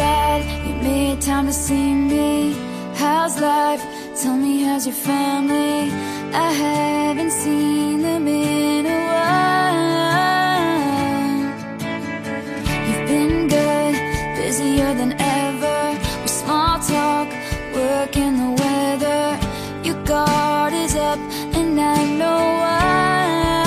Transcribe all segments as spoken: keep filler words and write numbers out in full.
glad you made time to see me. How's life? Tell me, how's your family? I haven't seen them in a while. You've been good, busier than ever, with small talk, work and the weather. Your guard is up and I know why.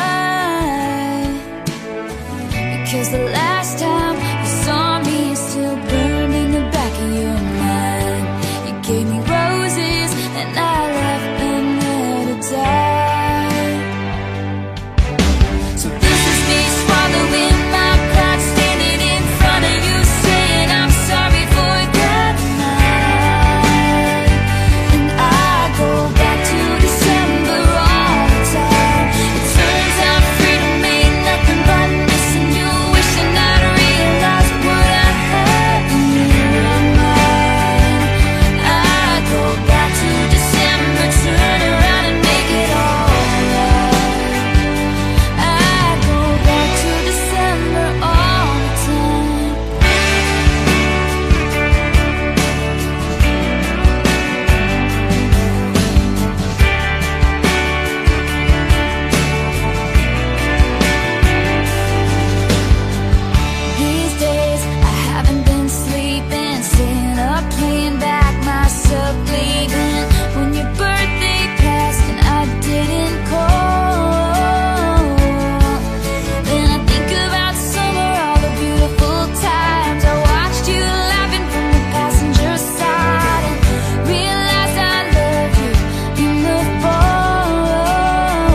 Because the last time you saw me is still burned in the back of your mind. You gave me roses and I left them there to die. So this is me swallowing my pride, standing in front of you saying I'm sorry for that night. And I go back to December all the time. It turns out freedom ain't nothing but missing you, wishing I'd realized what I had in your mind. I go back to December, turn around and make it all right. I go back to December all the time. These days I haven't been sleeping, staying up playing back myself leaving. When your birthday passed and I didn't call, then I think about summer, all the beautiful times I watched you laughing from the passenger side, and realized I loved you in the fall.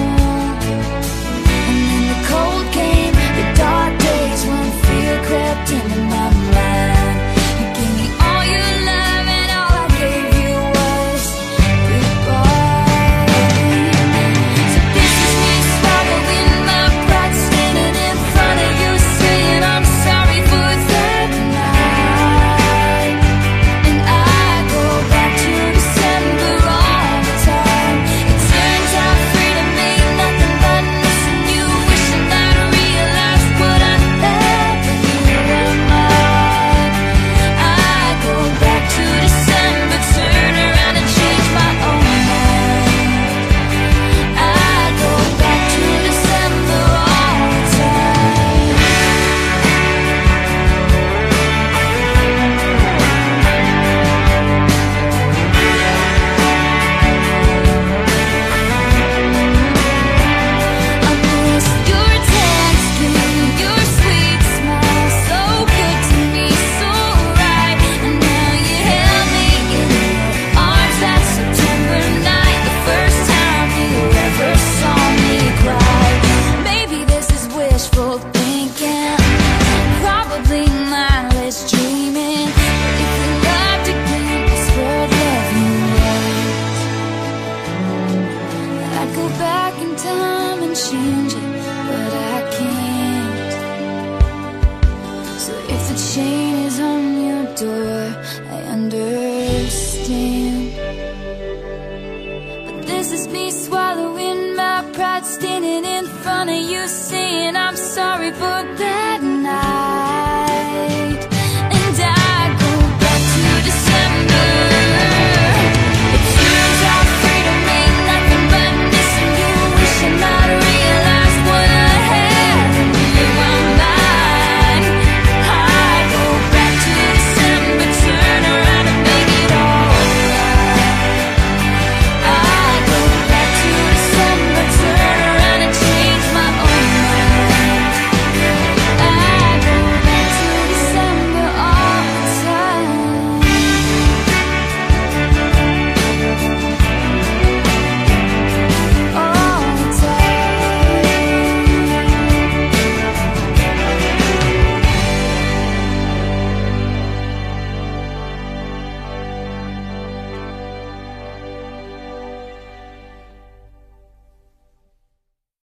And then the cold came, the dark days when fear crept into my mind. You gave me all your love and all I gave you was goodbye. So this is me swallowing my pride, standing in front of you saying I'm sorry for that night. And I go back to December all the time. It turns out freedom ain't nothing but missing you, wishing I'd realized what I had when you were mine. I go back to December, turn around and change my own mind. I go back to December all the time. I miss your Thanksgiving, your sweet smile, so good to me, so right. And now you held me in your arms that September night, the first time you ever saw me cry. Maybe this is wishful thinking, probably mindless dreaming. But if you loved again, I swear I'd love you right. I'd go back in time and change it, but I can't. So if the chain is on your door, I understand. But this is me swallowing my pride, standing in front of you saying I'm sorry for that